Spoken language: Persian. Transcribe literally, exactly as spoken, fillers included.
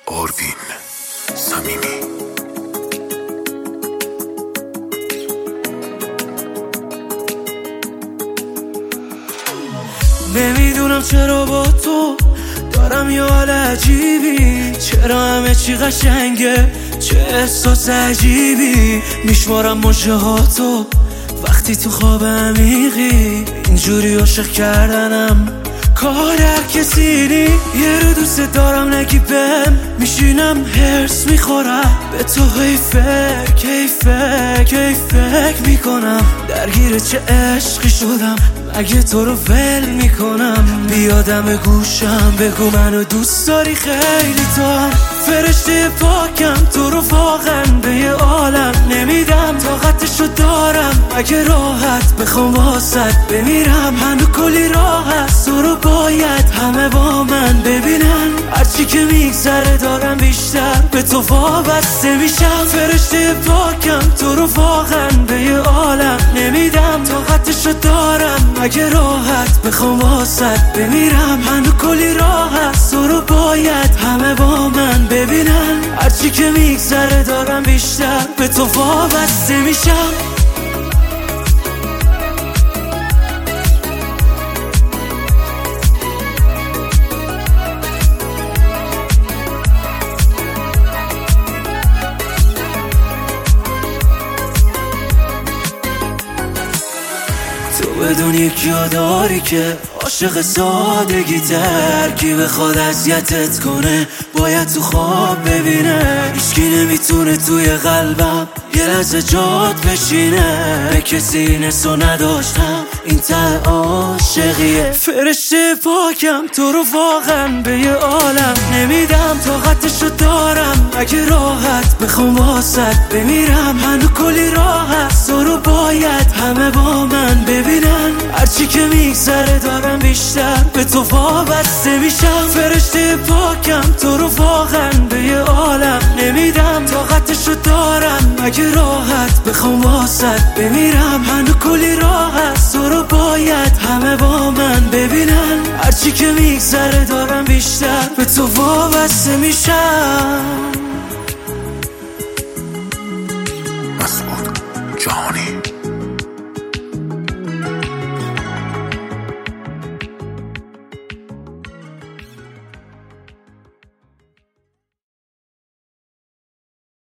آروین صمیمی. نمیدونم چرا با تو دارم یه حال عجیبی، چرا همه چی قشنگه، چه احساس عجیبی. میشمارم مژه ها تو وقتی تو خواب عمیقی، اینجوری عاشق کردنم کار هر کسی نی. یه رو دوست دارم نگی بهم، میشینم هرس میخورم به تو، هی فکر هی فکر هی فکر میکنم درگیر چه عشقی شدم، اگه تو رو ول میکنم. بیادم گوشم بگو منو دوست داری خیلی، تو هم فرشته پاکم، تو رو واقعا به یه عالم نمیدم، طاقتشو دارم اگه راحت بخوام واسط بمیرم. هنو کلی راه هست، تو رو باید همه با من ببینن، هرچی که میگذره دارم بیشتر به تو وابسته میشم. فرشته پاکم، تو رو واقعا به یه عالم نمیدم، طاقتشو دارم اگه راحت بخوام واسط بمیرم. هنو کلی راه هست، تو رو باید همه با من ببینن، هرچی که میگذره دارم بیشتر به تو وابسته میشم. بدون یکی داری که عاشق سادگی ترکی بخواد اذیتت کنه، باید تو خواب ببینه. هیچکی نمیتونه توی قلبم یه لحظه جات بشینه، به کسی نسو نداشتم این ته عاشقیه. فرشته پاکم، تو رو واقعا به یه عالم نمیدم، طاقتشو دارم اگه راحت بخوام واسط بمیرم. هنو کلی راه هست، تو رو باید همه با من ببینن، هرچی که میگذره دارم بیشتر به تو وابسته میشم. فرشته پاکم، تو رو واقعا به یه عالم نمیدم، طاقتشو دارم اگه راحت بخوام واسط بمیرم. هنو کلی راه هست، تو رو باید همه با من ببینن، هرچی که میگذره دارم بیشتر به تو وابسته میشم. مسعود جهانی.